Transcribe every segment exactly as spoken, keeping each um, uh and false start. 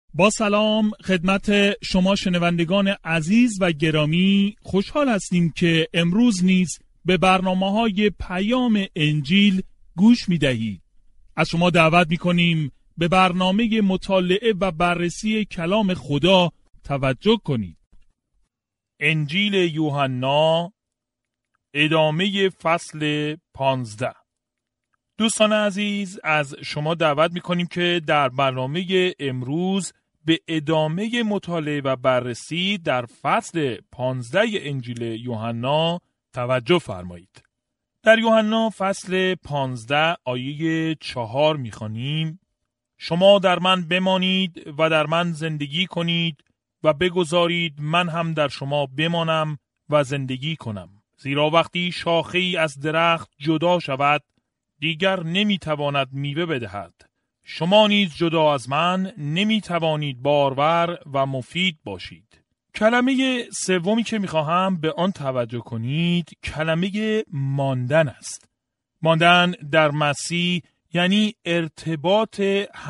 با سلام خدمت شما شنوندگان عزیز و گرامی، خوشحال هستیم که امروز نیز به برنامه‌های پیام انجیل گوش می‌دهید. از شما دعوت می‌کنیم به برنامه مطالعه و بررسی کلام خدا توجه کنید. انجیل یوحنا، ادامه فصل پانزده. دوستان عزیز، از شما دعوت می‌کنیم که در برنامه امروز به ادامه مطالعه و بررسی در فصل پانزده انجیل یوحنا توجه فرمایید. در یوحنا فصل پانزده آیه چهار می‌خوانیم: شما در من بمانید و در من زندگی کنید و بگذارید من هم در شما بمانم و زندگی کنم. زیرا وقتی شاخه‌ای از درخت جدا شود دیگر نمیتواند میوه بدهد. شما نیز جدا از من نمیتوانید بارور و مفید باشید. کلمه سومی که میخواهم به آن توجه کنید کلمه ماندن است. ماندن در مسیح یعنی ارتباط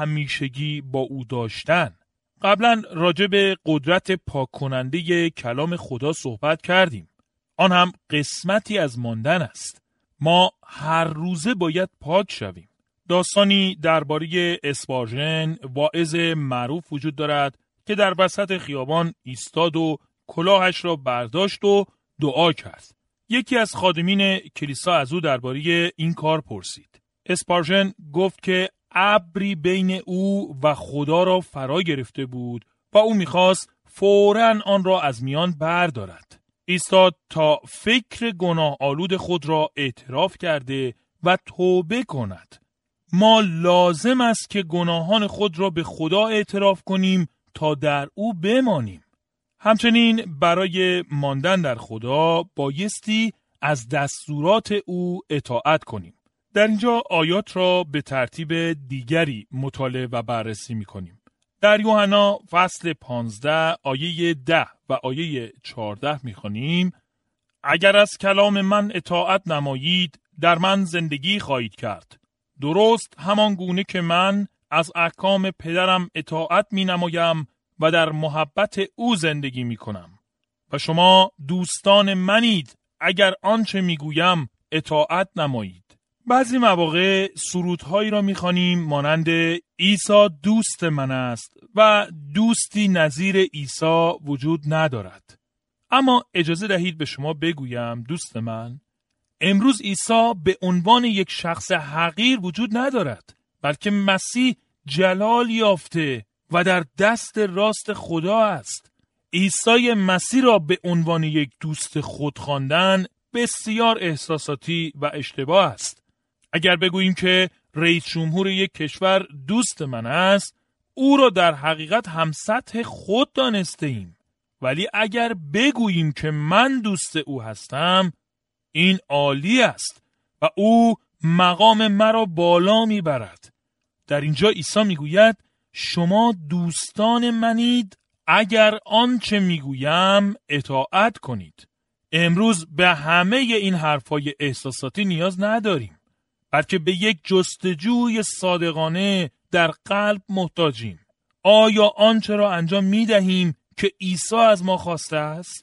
همیشگی با او داشتن. قبلا راجع به قدرت پاک کننده کلام خدا صحبت کردیم. آن هم قسمتی از ماندن است. ما هر روزه باید پاک شویم. داستانی درباره اسپارژن، واعظ معروف وجود دارد که در وسط خیابان ایستاد و کلاهش را برداشت و دعا کرد. یکی از خادمین کلیسا از او درباره این کار پرسید. اسپارژن گفت که ابری بین او و خدا را فرا گرفته بود و او می‌خواست فوراً آن را از میان بردارد. ایستاد تا فکر گناه آلود خود را اعتراف کرده و توبه کند. ما لازم است که گناهان خود را به خدا اعتراف کنیم تا در او بمانیم. همچنین برای ماندن در خدا بایستی از دستورات او اطاعت کنیم. در اینجا آیات را به ترتیب دیگری مطالعه و بررسی می کنیم. در یوحنا فصل پانزده آیه ده و آیه چهارده می خوانیم: اگر از کلام من اطاعت نمایید در من زندگی خواهید کرد. درست همان گونه که من از احکام پدرم اطاعت می نمایم و در محبت او زندگی می کنم. و شما دوستان منید اگر آنچه می گویم اطاعت نمایید. بعضی مواقع سرودهایی را می‌خوانیم مانند عیسی دوست من است و دوستی نظیر عیسی وجود ندارد. اما اجازه دهید به شما بگویم دوست من، امروز عیسی به عنوان یک شخص حقیر وجود ندارد، بلکه مسیح جلال یافته و در دست راست خدا است. عیسی مسیح را به عنوان یک دوست خود خواندن بسیار احساساتی و اشتباه است. اگر بگوییم که رئیس جمهور یک کشور دوست من است، او را در حقیقت هم سطح خود دانسته ایم. ولی اگر بگوییم که من دوست او هستم، این عالی است و او مقام مرا بالا میبرد. در اینجا عیسی میگوید شما دوستان منید اگر آنچه میگویم اطاعت کنید. امروز به همه این حرفای احساساتی نیاز نداریم، بلکه به یک جستجوی صادقانه در قلب محتاجیم. آیا آنچه را انجام می دهیم که عیسی از ما خواسته است؟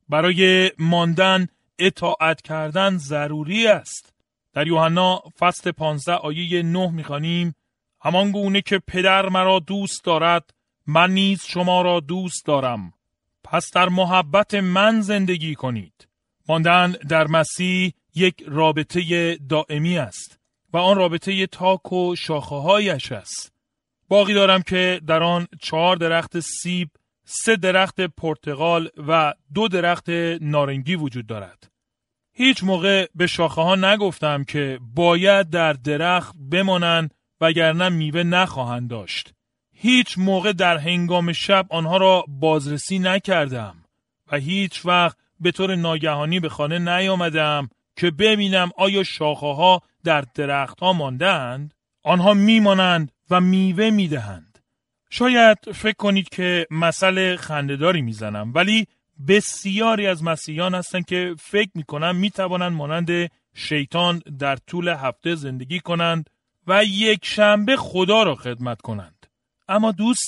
برای ماندن اطاعت کردن ضروری است. در یوحنا فصل پانزده آیه نه می خوانیم: همان گونه که پدر مرا دوست دارد من نیز شما را دوست دارم. پس در محبت من زندگی کنید. ماندن در مسیح یک رابطه دائمی است و آن رابطه تاک و شاخه‌هایش است. باغی دارم که در آن چهار درخت سیب، سه درخت پرتقال و دو درخت نارنگی وجود دارد. هیچ موقع به شاخه ها نگفتم که باید در درخت بمانند وگرنه میوه نخواهند داشت. هیچ موقع در هنگام شب آنها را بازرسی نکردم و هیچ وقت به طور ناگهانی به خانه نیامدم که ببینم آیا شاخه ها در درخت ها ماندند. آنها میمانند و میوه میدهند. شاید فکر کنید که مثل خنده‌داری میزنم، ولی بسیاری از مسیحیان هستند که فکر میکنن میتوانند مانند شیطان در طول هفته زندگی کنند و یک شنبه خدا را خدمت کنند. اما دوستان،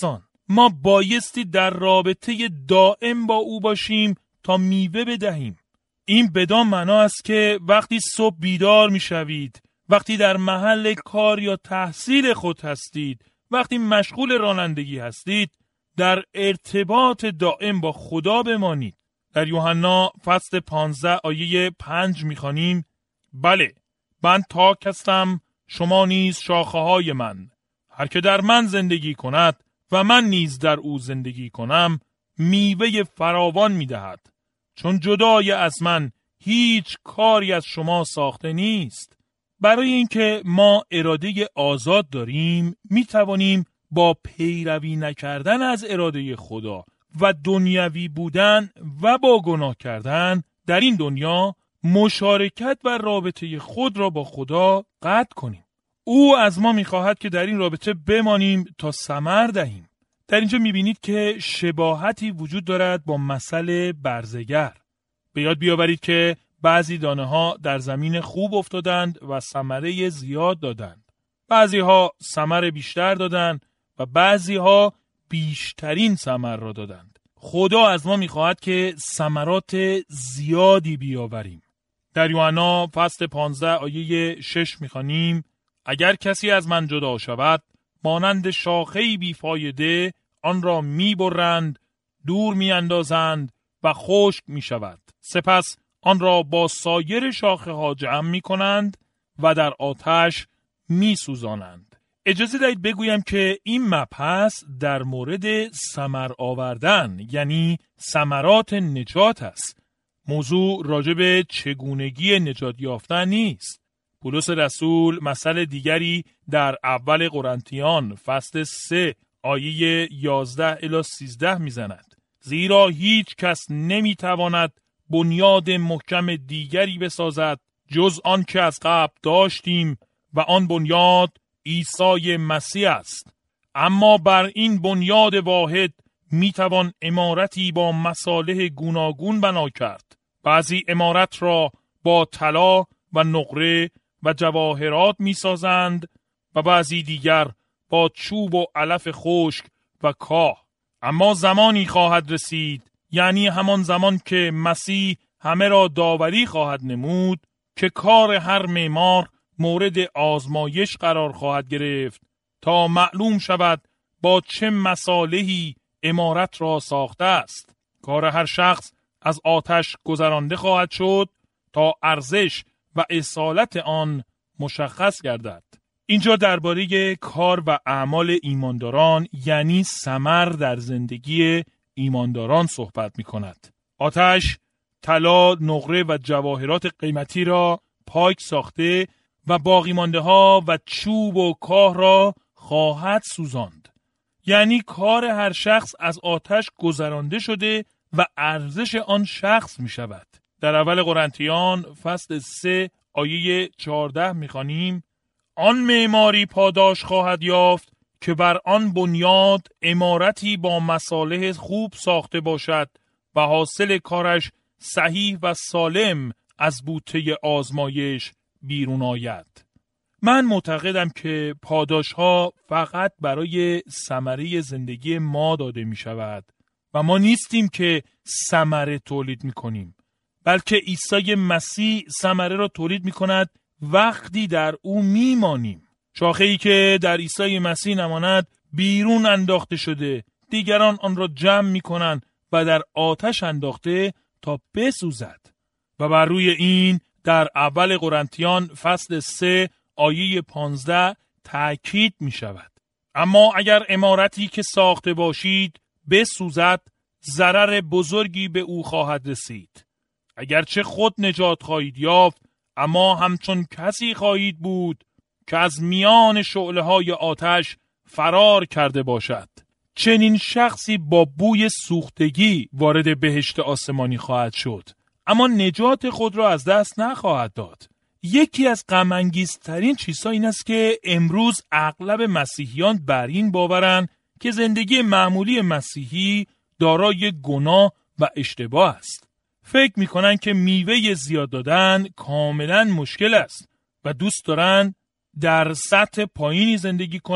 ما بایستی در رابطه دائم با او باشیم تا میوه بدهیم. این بدان معنا است که وقتی صبح بیدار میشوید، وقتی در محل کار یا تحصیل خود هستید، وقتی مشغول رانندگی هستید، در ارتباط دائم با خدا بمانید. در یوحنا فصل پانزده آیه پنج میخوانیم: بله، من تاک هستم، شما نیز شاخه های من. هر که در من زندگی کند و من نیز در او زندگی کنم، میوه فراوان میدهد. چون جدای از من هیچ کاری از شما ساخته نیست. برای اینکه ما اراده آزاد داریم، می توانیم با پیروی نکردن از اراده خدا و دنیوی بودن و با گناه کردن در این دنیا مشارکت و رابطه خود را با خدا قطع کنیم. او از ما می خواهد که در این رابطه بمانیم تا ثمر دهیم. در اینجا می بینید که شباهتی وجود دارد با مثل برزگر. به یاد بیاورید که بعضی دانه ها در زمین خوب افتادند و ثمره زیاد دادند. بعضی ها ثمر بیشتر دادند و بعضی ها بیشترین ثمر را دادند. خدا از ما می‌خواهد که ثمرات زیادی بیاوریم. در یوحنا فصل پانزده آیه شش می‌خوانیم: اگر کسی از من جدا شود، مانند شاخه‌ای بیفایده آن را می‌برند، دور می‌اندازند و خشک می‌شود. سپس آن را با سایر شاخه‌ها جمع می‌کنند و در آتش می‌سوزانند. اجازه دهید بگویم که این مبحث در مورد ثمر آوردن، یعنی ثمرات نجات است. موضوع راجع به چگونگی نجات یافتن نیست. پولس رسول مثل دیگری در اول قرنتیان فصل سه آیه یازده الی سیزده میزند: زیرا هیچ کس نمیتواند بنیاد محکم دیگری بسازد جز آن که از قبل داشتیم و آن بنیاد عیسی مسیح است. اما بر این بنیاد واحد میتوان عمارتی با مصالح گوناگون بنا کرد. بعضی عمارت را با طلا و نقره و جواهرات میسازند و بعضی دیگر با چوب و علف خشک و کاه. اما زمانی خواهد رسید، یعنی همان زمان که مسیح همه را داوری خواهد نمود، که کار هر معمار مورد آزمایش قرار خواهد گرفت تا معلوم شود با چه مصالحی عمارت را ساخته است. کار هر شخص از آتش گذرانده خواهد شد تا ارزش و اصالت آن مشخص گردد. اینجا درباره کار و اعمال ایمانداران، یعنی ثمر در زندگی ایمانداران صحبت می کند. آتش طلا، نقره و جواهرات قیمتی را پاک ساخته و باقی مانده ها و چوب و کاه را خواهد سوزاند. یعنی کار هر شخص از آتش گذرانده شده و ارزش آن شخص می شود. در اول قرنتیان فصل سه آیه چهارده می خوانیم: آن معماری پاداش خواهد یافت که بر آن بنیاد عمارتی با مصالح خوب ساخته باشد و حاصل کارش صحیح و سالم از بوته آزمایش بیرون آید. من معتقدم که پاداش ها فقط برای ثمره زندگی ما داده می شود و ما نیستیم که ثمره تولید می کنیم، بلکه عیسی مسیح ثمره را تولید می کند وقتی در او می مانیم. شاخه‌ای که در عیسی مسیح نماند بیرون انداخته شده، دیگران آن را جمع می کنند و در آتش انداخته تا بسوزد. و بر روی این در اول قرنتیان فصل سه آیه پانزده تأکید می شود: اما اگر عمارتی که ساخته باشید بسوزد، ضرر بزرگی به او خواهد رسید. اگرچه خود نجات خواهید یافت، اما همچون کسی خواهید بود که از میان شعله‌های آتش فرار کرده باشد. چنین شخصی با بوی سوختگی وارد بهشت آسمانی خواهد شد، اما نجات خود را از دست نخواهد داد. یکی از غم‌انگیزترین چیزها این است که امروز اغلب مسیحیان بر این باورند که زندگی معمولی مسیحی دارای گناه و اشتباه است. فکر می‌کنند که میوه زیاد دادن کاملا مشکل است و دوست دارند در سطح پایینی زندگی کنند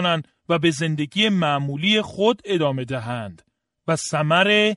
و به زندگی معمولی خود ادامه دهند و ثمر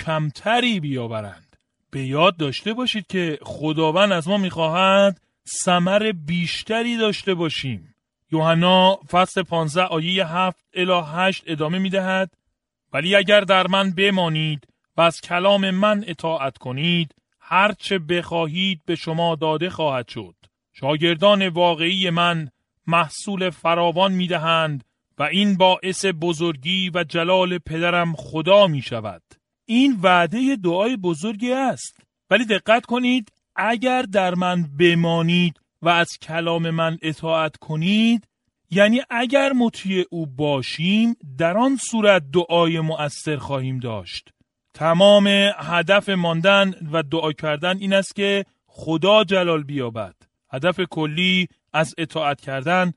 کمتری بیاورند. به یاد داشته باشید که خداوند از ما می‌خواهد ثمر بیشتری داشته باشیم. یوحنا فصل پانزده آیه هفت الی هشت ادامه می‌دهد: ولی اگر در من بمانید و از کلام من اطاعت کنید، هر چه بخواهید به شما داده خواهد شد. شاگردان واقعی من محصول فراوان می‌دهند و این باعث بزرگی و جلال پدرم خدا می‌شود. این وعده دعای بزرگی است. ولی دقت کنید، اگر در من بمانید و از کلام من اطاعت کنید، یعنی اگر مطیع او باشیم، در آن صورت دعای مؤثر خواهیم داشت. تمام هدف ماندن و دعا کردن این است که خدا جلال بیابد. هدف کلی از اطاعت کردن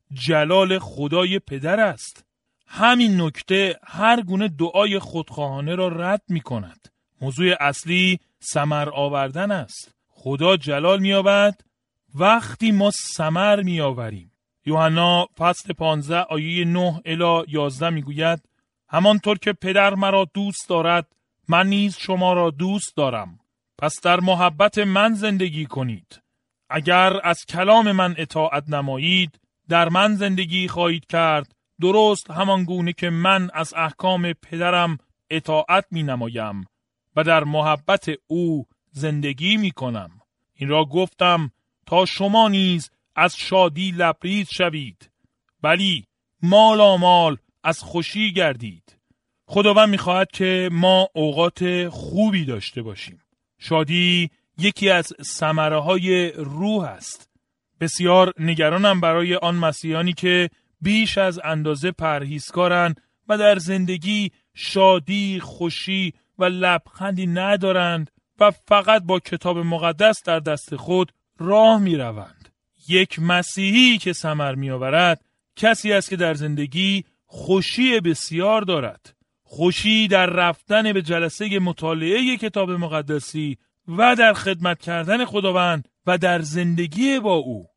جلال خدای پدر است. همین نکته هر گونه دعای خودخواهانه را رد می کند. موضوع اصلی ثمر آوردن است. خدا جلال می یابد وقتی ما ثمر می آوریم. یوحنا فصل پانزده آیه نه الی یازده می گوید: همانطور که پدر مرا دوست دارد، من نیز شما را دوست دارم. پس در محبت من زندگی کنید. اگر از کلام من اطاعت نمایید، در من زندگی خواهید کرد، درست همان گونه که من از احکام پدرم اطاعت می نمایم و در محبت او زندگی می کنم. این را گفتم تا شما نیز از شادی لبریز شوید، ولی مالا مال از خوشی گردید. خداوند می خواهد که ما اوقات خوبی داشته باشیم. شادی یکی از ثمره های روح است. بسیار نگرانم برای آن مسیحیانی که بیش از اندازه پرهیزکارند و در زندگی شادی، خوشی و لبخندی ندارند و فقط با کتاب مقدس در دست خود راه می روند. یک مسیحی که ثمر می آورد کسی است که در زندگی خوشی بسیار دارد. خوشی در رفتن به جلسه مطالعه کتاب مقدسی و در خدمت کردن خداوند و در زندگی با او.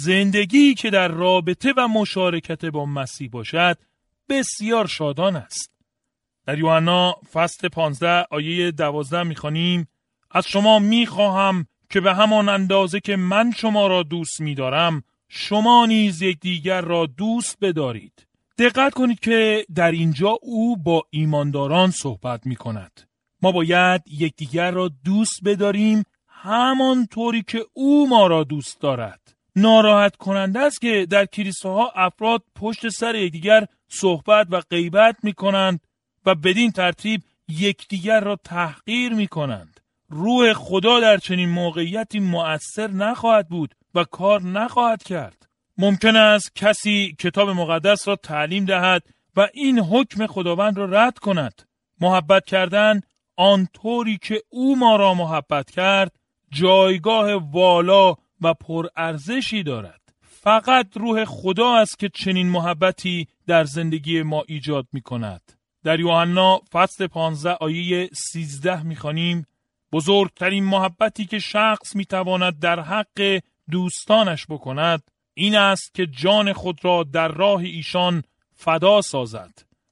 زندگی که در رابطه و مشارکت با مسیح باشد بسیار شادان است. در یوحنا فصل پانزده آیه دوازده می‌خوانیم: از شما می‌خواهم که به همان اندازه که من شما را دوست می‌دارم، شما نیز یکدیگر را دوست بدارید. دقت کنید که در اینجا او با ایمانداران صحبت می‌کند. ما باید یکدیگر را دوست بداریم همانطوری که او ما را دوست دارد. ناراحت کننده است که در کلیساها افراد پشت سر یکدیگر صحبت و غیبت می‌کنند و بدین ترتیب یکدیگر را تحقیر می‌کنند. روح خدا در چنین موقعیتی مؤثر نخواهد بود و کار نخواهد کرد. ممکن است کسی کتاب مقدس را تعلیم دهد و این حکم خداوند را رد کند. محبت کردن آنطوری که او ما را محبت کرد جایگاه والا و پرارزشی دارد. فقط روح خدا است که چنین محبتی در زندگی ما ایجاد می کند. در یوحنا فصل پانزده آیه سیزده می خوانیم: بزرگترین محبتی که شخص می تواند در حق دوستانش بکند این است که جان خود را در راه ایشان فدا سازد.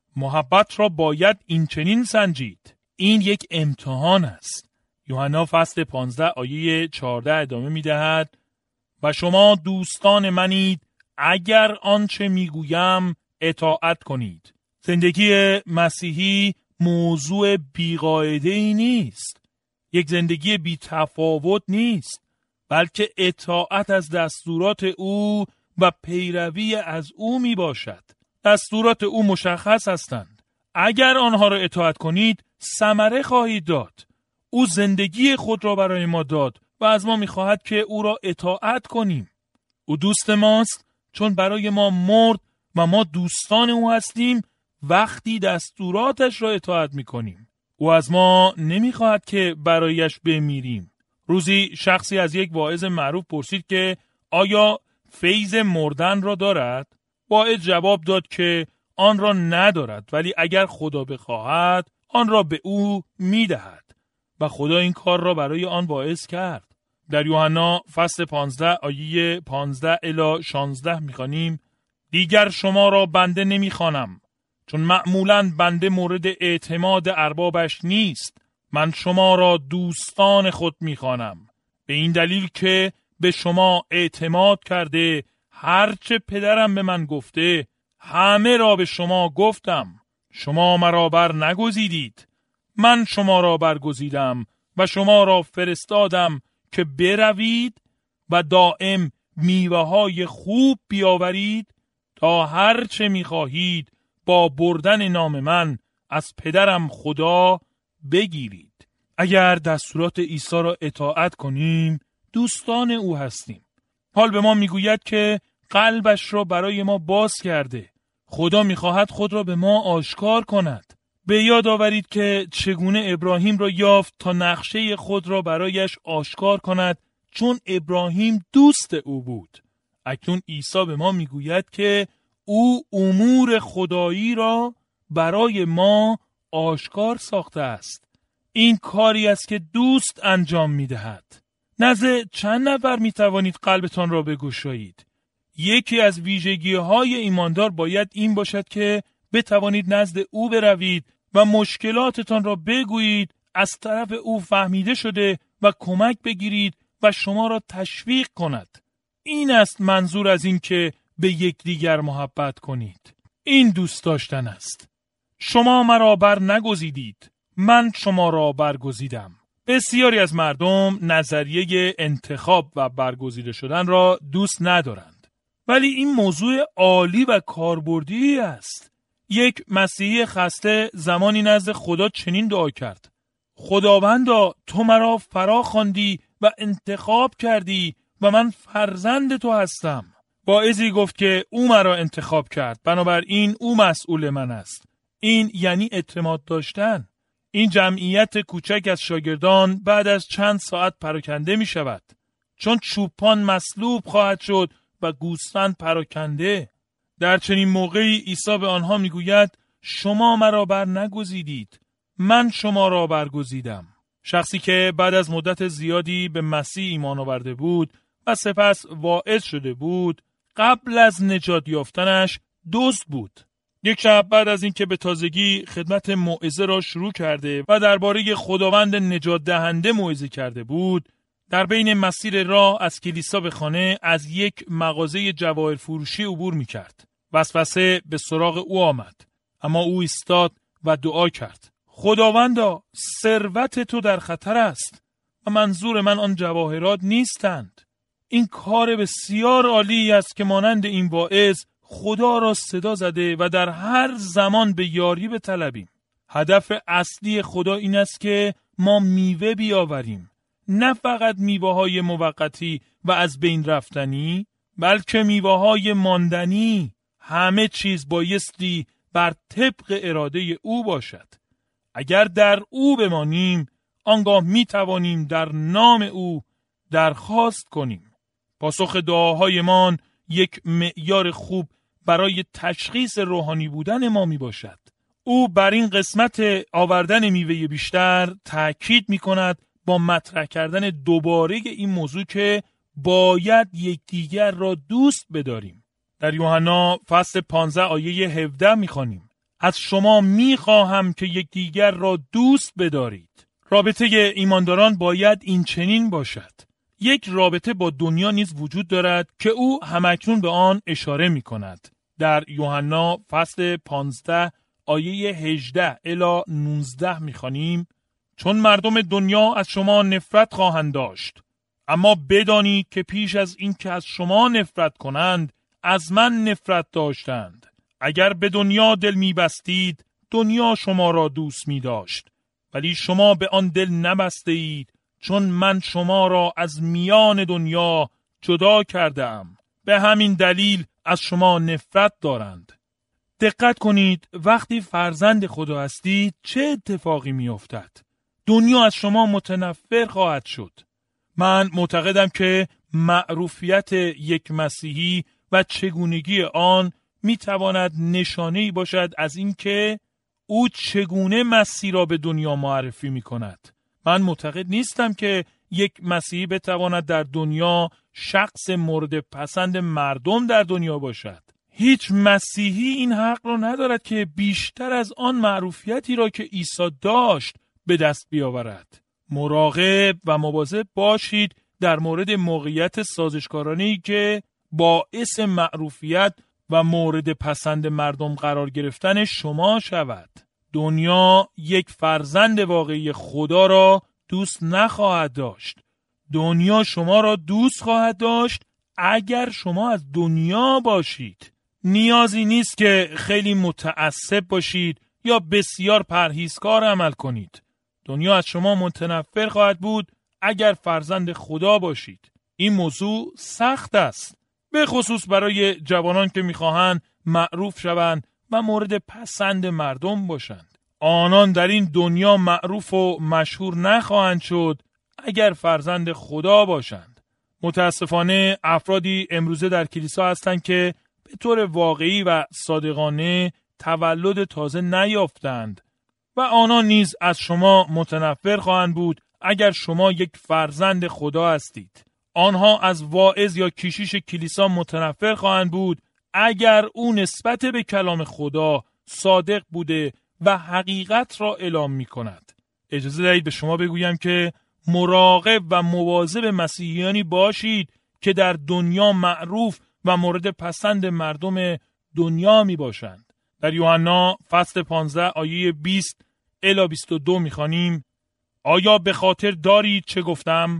محبت را باید این چنین سنجید. این یک امتحان است. یوحنا فصل پانزده آیه چهارده ادامه می دهد: و شما دوستان منید اگر آنچه می گویم اطاعت کنید. زندگی مسیحی موضوع بی‌قاعده‌ای نیست. یک زندگی بی تفاوت نیست، بلکه اطاعت از دستورات او و پیروی از او می باشد. دستورات او مشخص هستند. اگر آنها را اطاعت کنید ثمره خواهید داد. او زندگی خود را برای ما داد و از ما می‌خواهد که او را اطاعت کنیم. او دوست ماست چون برای ما مرد و ما دوستان او هستیم وقتی دستوراتش را اطاعت می‌کنیم. او از ما نمی‌خواهد که برایش بمیریم. روزی شخصی از یک واعظ معروف پرسید که آیا فیض مردن را دارد؟ واعظ جواب داد که آن را ندارد، ولی اگر خدا بخواهد آن را به او می‌دهد. و خدا این کار را برای آن واعظ کرد. در یوحنا فصل پانزده آیه پانزده الی شانزده می‌خوانیم: دیگر شما را بنده نمی‌خوانم، چون معمولاً بنده مورد اعتماد اربابش نیست. من شما را دوستان خود می‌خوانم، به این دلیل که به شما اعتماد کرده هرچه پدرم به من گفته همه را به شما گفتم. شما مرا بر نگزیدید، من شما را برگزیدم و شما را فرستادم که بروید و دائم میوه‌های خوب بیاورید تا هر چه می‌خواهید با بردن نام من از پدرم خدا بگیرید. اگر دستورات عیسی را اطاعت کنیم دوستان او هستیم. حال به ما میگوید که قلبش را برای ما باز کرده. خدا میخواهد خود را به ما آشکار کند. به یاد آورید که چگونه ابراهیم را یافت تا نقشه خود را برایش آشکار کند، چون ابراهیم دوست او بود. اکنون عیسی به ما میگوید که او امور خدایی را برای ما آشکار ساخته است. این کاری است که دوست انجام میدهد. نزد چند نفر میتوانید قلبتان را بگشایید؟ یکی از ویژگی‌های ایماندار باید این باشد که بتوانید نزد او بروید و مشکلاتتان را بگویید، از طرف او فهمیده شده و کمک بگیرید و شما را تشویق کند. این است منظور از این که به یکدیگر محبت کنید. این دوست داشتن است. شما مرا بر نگزیدید، من شما را برگزیدم. بسیاری از مردم نظریه انتخاب و برگزیده شدن را دوست ندارند، ولی این موضوع عالی و کاربردی است. یک مسیحی خسته زمانی نزد خدا چنین دعا کرد: خداوندا تو مرا فرا خواندی و انتخاب کردی و من فرزند تو هستم. واعظی گفت که او مرا انتخاب کرد، بنابراین او مسئول من است. این یعنی اعتماد داشتن. این جمعیت کوچک از شاگردان بعد از چند ساعت پراکنده می شود، چون چوپان مصلوب خواهد شد و گوسفند پراکنده. در چنین موقعی عیسی به آنها می گوید شما مرا بر نگزیدید، من شما را برگزیدم. شخصی که بعد از مدت زیادی به مسیح ایمان آورده بود و سپس واعظ شده بود، قبل از نجات یافتنش دزد بود. یک شب بعد از اینکه به تازگی خدمت موعظه را شروع کرده و درباره خداوند نجات دهنده موعظه کرده بود، در بین مسیر راه از کلیسا به خانه از یک مغازه جواهر فروشی عبور می‌کرد. وسوسه به سراغ او آمد، اما او ایستاد و دعا کرد: خداوندا ثروت تو در خطر است و منظور من آن جواهرات نیستند. این کار بسیار عالی است که مانند این واعظ خدا را صدا زده و در هر زمان به یاری بطلبیم. هدف اصلی خدا این است که ما میوه بیاوریم، نه فقط میوه های موقتی و از بین رفتنی، بلکه میوه های ماندنی. همه چیز بایستی بر طبق اراده او باشد. اگر در او بمانیم، آنگاه می توانیم در نام او درخواست کنیم. پاسخ دعاهایمان یک معیار خوب برای تشخیص روحانی بودن ما می باشد. او بر این قسمت آوردن میوه بیشتر تأکید می کند با مطرح کردن دوباره این موضوع که باید یکدیگر را دوست بداریم. در یوحنا فصل پانزده آیه هفده می خوانیم: از شما می خواهم که یکدیگر را دوست بدارید. رابطه ایمانداران باید این چنین باشد. یک رابطه با دنیا نیز وجود دارد که او همکنون به آن اشاره می کند. در یوحنا فصل پانزده آیه هجده الی نوزده می خوانیم: چون مردم دنیا از شما نفرت خواهند داشت، اما بدانید که پیش از این که از شما نفرت کنند از من نفرت داشتند. اگر به دنیا دل می بستید دنیا شما را دوست می داشت، ولی شما به آن دل نبسته اید، چون من شما را از میان دنیا جدا کردم. به همین دلیل از شما نفرت دارند. دقت کنید، وقتی فرزند خدا هستید چه اتفاقی می افتد؟ دنیا از شما متنفر خواهد شد. من معتقدم که معروفیت یک مسیحی و چگونگی آن می تواند نشانه‌ای باشد از اینکه او چگونه مسیح را به دنیا معرفی می کند. من معتقد نیستم که یک مسیحی بتواند در دنیا شخص مورد پسند مردم در دنیا باشد. هیچ مسیحی این حق را ندارد که بیشتر از آن معروفیتی را که عیسی داشت به دست بیاورد. مراقب و مواظب باشید در مورد موقعیت سازشکارانه‌ای که باعث معروفیت و مورد پسند مردم قرار گرفتن شما شود. دنیا یک فرزند واقعی خدا را دوست نخواهد داشت. دنیا شما را دوست خواهد داشت اگر شما از دنیا باشید. نیازی نیست که خیلی متعصب باشید یا بسیار پرهیزکار عمل کنید. دنیا از شما متنفر خواهد بود اگر فرزند خدا باشید. این موضوع سخت است، به خصوص برای جوانان که میخواهند معروف شوند و مورد پسند مردم باشند. آنان در این دنیا معروف و مشهور نخواهند شد اگر فرزند خدا باشند. متاسفانه افرادی امروزه در کلیسا هستند که به طور واقعی و صادقانه تولد تازه نیافتند و آنان نیز از شما متنفر خواهند بود اگر شما یک فرزند خدا هستید. آنها از واعظ یا کشیش کلیسا متنفر خواهند بود اگر او نسبت به کلام خدا صادق بوده و حقیقت را اعلام می کند. اجازه دهید به شما بگویم که مراقب و مواظب مسیحیانی باشید که در دنیا معروف و مورد پسند مردم دنیا می باشند. در یوحنا فصل پانزده آیه بیست الی بیست و دو می خوانیم: آیا به خاطر دارید چه گفتم؟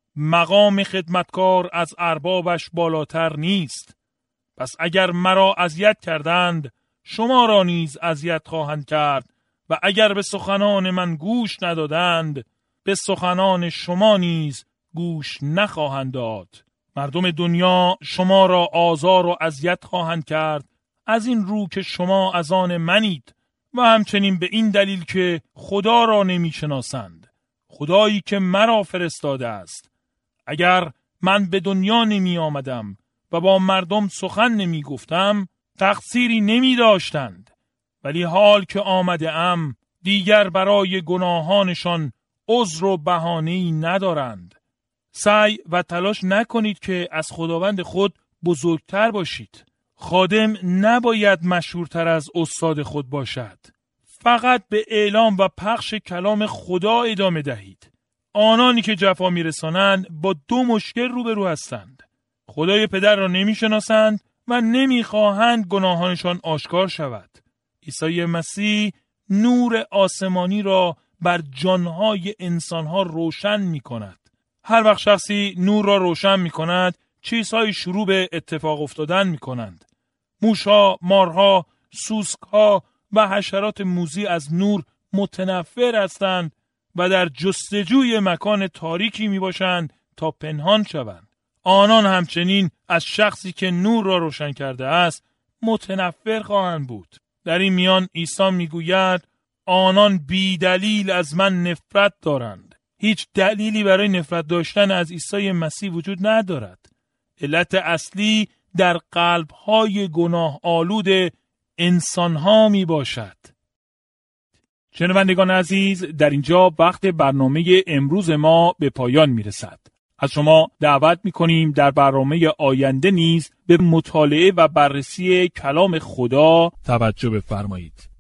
مقام خدمتکار از اربابش بالاتر نیست. پس اگر مرا اذیت کردند شما را نیز اذیت خواهند کرد و اگر به سخنان من گوش ندادند به سخنان شما نیز گوش نخواهند داد. مردم دنیا شما را آزار و اذیت خواهند کرد از این رو که شما از آن منید و همچنین به این دلیل که خدا را نمیشناسند، خدایی که مرا فرستاده است. اگر من به دنیا نمی آمدم و با مردم سخن نمی گفتم تقصیری نمی داشتند، ولی حال که آمده ام دیگر برای گناهانشان عذر و بهانه‌ای ندارند. سعی و تلاش نکنید که از خداوند خود بزرگتر باشید. خادم نباید مشهورتر از استاد خود باشد. فقط به اعلام و پخش کلام خدا ادامه دهید. آنانی که جفا میرسانند با دو مشکل روبرو هستند: خدای پدر را نمیشناسند و نمیخواهند گناهانشان آشکار شود. عیسی مسیح نور آسمانی را بر جانهای انسانها روشن میکند. هر وقت شخصی نور را روشن میکند چیزهای شروع به اتفاق افتادن میکنند. موشها، مارها، سوسکها و حشرات موذی از نور متنفر هستند و در جستجوی مکان تاریکی می باشند تا پنهان شوند. آنان همچنین از شخصی که نور را روشن کرده است متنفر خواهند بود. در این میان عیسی می گوید آنان بی دلیل از من نفرت دارند. هیچ دلیلی برای نفرت داشتن از عیسی مسیح وجود ندارد. علت اصلی در قلب‌های گناه آلود انسان‌ها می باشد. شنوندگان عزیز، در اینجا وقت برنامه امروز ما به پایان می رسد. از شما دعوت می کنیم در برنامه آینده نیز به مطالعه و بررسی کلام خدا توجه بفرمایید.